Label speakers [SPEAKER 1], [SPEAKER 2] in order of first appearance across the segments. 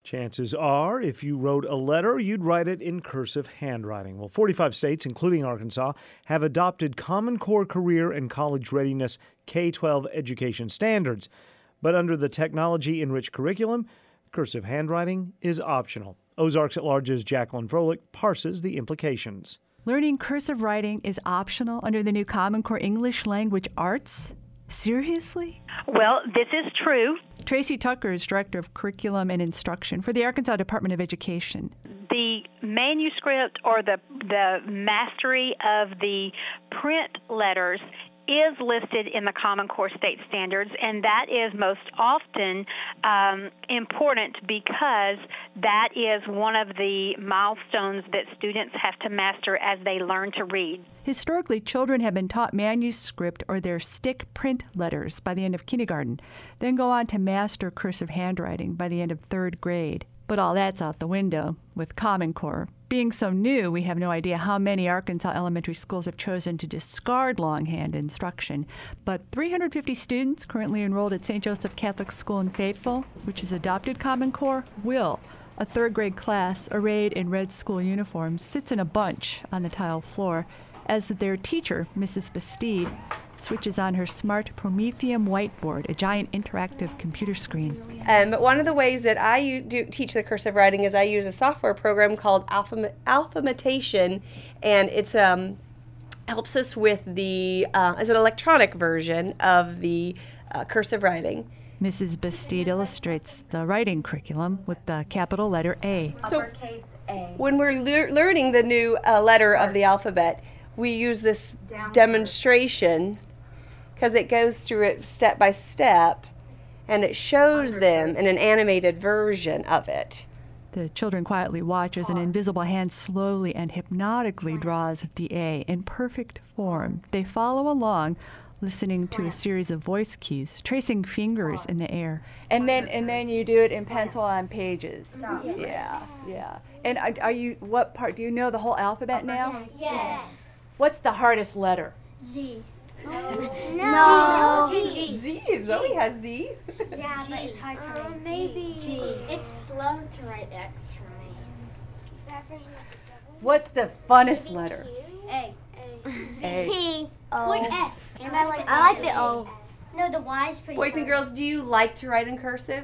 [SPEAKER 1] Chances are, if you wrote a letter, you'd write it in cursive handwriting. Well, 45 states, including Arkansas, have adopted Common Core career and college readiness K-12 education standards. But under the technology-enriched curriculum, cursive handwriting is optional. Ozarks at Large's Jacqueline Froelich parses the implications.
[SPEAKER 2] Learning cursive writing is optional under the new Common Core English Language Arts? Seriously?
[SPEAKER 3] Well, this is true.
[SPEAKER 2] Tracy Tucker is Director of Curriculum and Instruction for the Arkansas Department of Education.
[SPEAKER 3] The manuscript or the mastery of the print letters is listed in the Common Core state standards, and that is most often important because that is one of the milestones that students have to master as they learn to read.
[SPEAKER 2] Historically, children have been taught manuscript or their stick print letters by the end of kindergarten, then go on to master cursive handwriting by the end of third grade. But all that's out the window with Common Core. Being so new, we have no idea how many Arkansas elementary schools have chosen to discard longhand instruction. But 350 students currently enrolled at St. Joseph Catholic School in Fayetteville, which has adopted Common Core, will. A third grade class, arrayed in red school uniforms, sits in a bunch on the tile floor as their teacher, Mrs. Bastide, switches on her smart Prometheum whiteboard, a giant interactive computer screen.
[SPEAKER 4] But one of the ways that I do teach the cursive writing is I use a software program called Alphametation, and it's helps us with the as an electronic version of the cursive writing.
[SPEAKER 2] Mrs. Bastide illustrates the writing curriculum with the capital letter A.
[SPEAKER 4] So when we're learning the new letter of the alphabet, we use this demonstration because it goes through it step by step, and it shows them in an animated version of it.
[SPEAKER 2] The children quietly watch as an invisible hand slowly and hypnotically draws the A in perfect form. They follow along, listening to a series of voice cues, tracing fingers in the air.
[SPEAKER 5] And then you do it in pencil on pages. Yeah. And are you, what part, do you know the whole alphabet now?
[SPEAKER 6] Yes.
[SPEAKER 5] What's the hardest letter?
[SPEAKER 6] Z.
[SPEAKER 4] No.
[SPEAKER 6] G.
[SPEAKER 4] Z. Zoe has Z.
[SPEAKER 6] Yeah, but it's hard for me. Maybe. G. It's slow to write X for me.
[SPEAKER 5] What's the funnest letter?
[SPEAKER 6] A.
[SPEAKER 5] A.
[SPEAKER 6] P.
[SPEAKER 4] O.
[SPEAKER 6] S. And
[SPEAKER 7] I like the O.
[SPEAKER 6] No, the Y is pretty
[SPEAKER 4] Boys and
[SPEAKER 6] hard.
[SPEAKER 4] girls, do you like to write in cursive?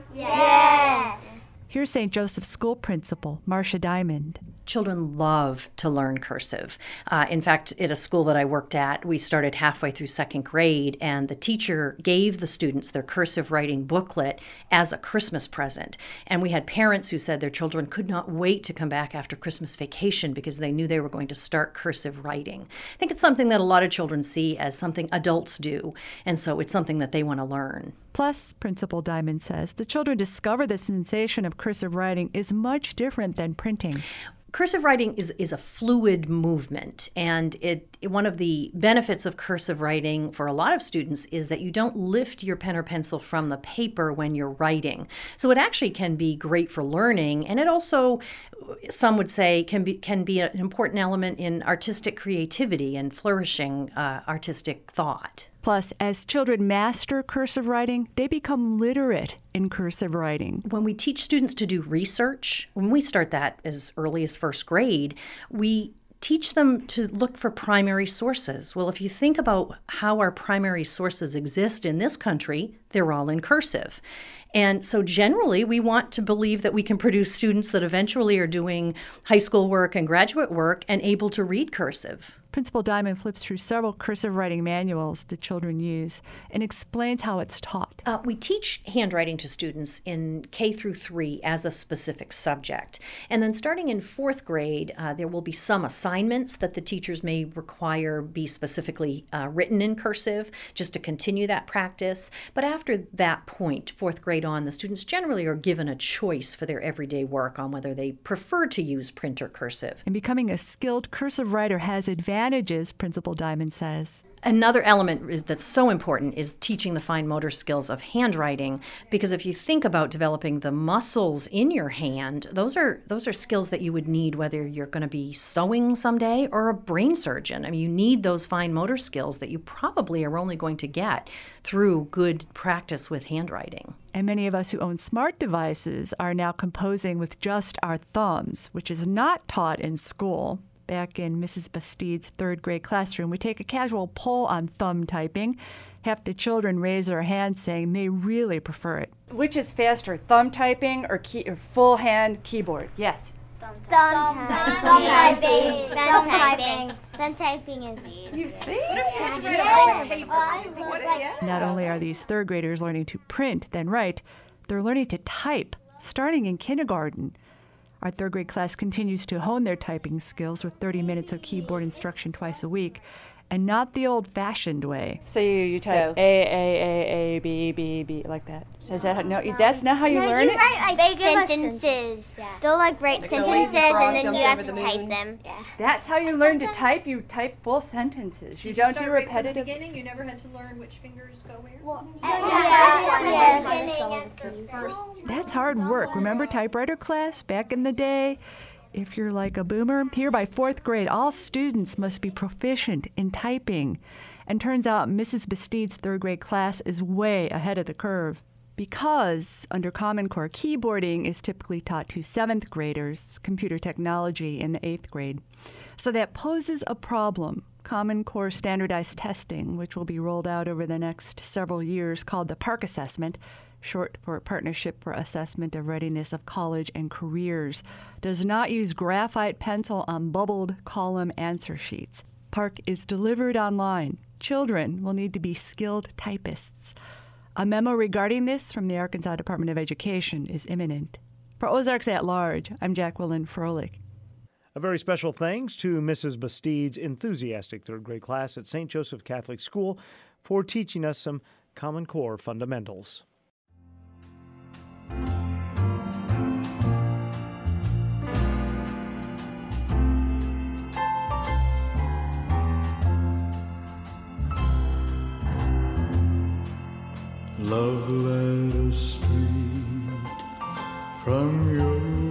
[SPEAKER 6] Yes.
[SPEAKER 2] Here's St. Joseph's School Principal, Marcia Diamond.
[SPEAKER 8] Children love to learn cursive. In fact, at a school that I worked at, we started halfway through second grade, and the teacher gave the students their cursive writing booklet as a Christmas present. And we had parents who said their children could not wait to come back after Christmas vacation because they knew they were going to start cursive writing. I think it's something that a lot of children see as something adults do, and so it's something that they want to learn.
[SPEAKER 2] Plus, Principal Diamond says, the children discover the sensation of cursive writing is much different than printing.
[SPEAKER 8] Cursive writing is a fluid movement, and one of the benefits of cursive writing for a lot of students is that you don't lift your pen or pencil from the paper when you're writing. So it actually can be great for learning, and it also, some would say, can be an important element in artistic creativity and flourishing artistic thought.
[SPEAKER 2] Plus, as children master cursive writing, they become literate in cursive writing.
[SPEAKER 8] When we teach students to do research, when we start that as early as first grade, we teach them to look for primary sources. Well, if you think about how our primary sources exist in this country, they're all in cursive. And so generally, we want to believe that we can produce students that eventually are doing high school work and graduate work and able to read cursive.
[SPEAKER 2] Principal Diamond flips through several cursive writing manuals the children use and explains how it's taught.
[SPEAKER 8] We teach handwriting to students in K through 3 as a specific subject. And then starting in 4th grade, there will be some assignments that the teachers may require be specifically written in cursive just to continue that practice. But after that point, 4th grade on, the students generally are given a choice for their everyday work on whether they prefer to use print or cursive.
[SPEAKER 2] And becoming a skilled cursive writer has advantages advantages, Principal Diamond says.
[SPEAKER 8] Another element that's so important is teaching the fine motor skills of handwriting, because if you think about developing the muscles in your hand, those are skills that you would need whether you're going to be sewing someday or a brain surgeon. I mean, you need those fine motor skills that you probably are only going to get through good practice with handwriting.
[SPEAKER 2] And many of us who own smart devices are now composing with just our thumbs, which is not taught in school. Back in Mrs. Bastide's third grade classroom, we take a casual poll on thumb typing. Half the children raise their hands saying they really prefer it.
[SPEAKER 5] Which is faster, thumb typing or full hand keyboard? Yes.
[SPEAKER 6] Thumb typing. Thumb typing is easy.
[SPEAKER 5] You think?
[SPEAKER 2] Not only are these third graders learning to print, then write, they're learning to type, starting in kindergarten. Our third grade class continues to hone their typing skills with 30 minutes of keyboard instruction twice a week, and not the old-fashioned way.
[SPEAKER 5] So you type A, B, B, B, like that. So is that that's not how you learn it?
[SPEAKER 6] They give sentences. They'll write sentences and then you have to type them. Yeah.
[SPEAKER 5] That's how you learn to type. You type full sentences. You don't do repetitive.
[SPEAKER 7] At the beginning, you never had to learn which fingers go where?
[SPEAKER 2] That's hard work. Remember typewriter class back in the day? If you're like a boomer, here by fourth grade, all students must be proficient in typing. And turns out Mrs. Bastide's third grade class is way ahead of the curve. Because under Common Core, keyboarding is typically taught to seventh graders, computer technology in the eighth grade. So that poses a problem. Common Core standardized testing, which will be rolled out over the next several years, called the PARCC assessment, short for Partnership for Assessment of Readiness of College and Careers, does not use graphite pencil on bubbled column answer sheets. PARCC is delivered online. Children will need to be skilled typists. A memo regarding this from the Arkansas Department of Education is imminent. For Ozarks at Large, I'm Jacqueline Froelich.
[SPEAKER 1] A very special thanks to Mrs. Bastide's enthusiastic third grade class at St. Joseph Catholic School for teaching us some Common Core fundamentals.
[SPEAKER 9] Love letters straight from your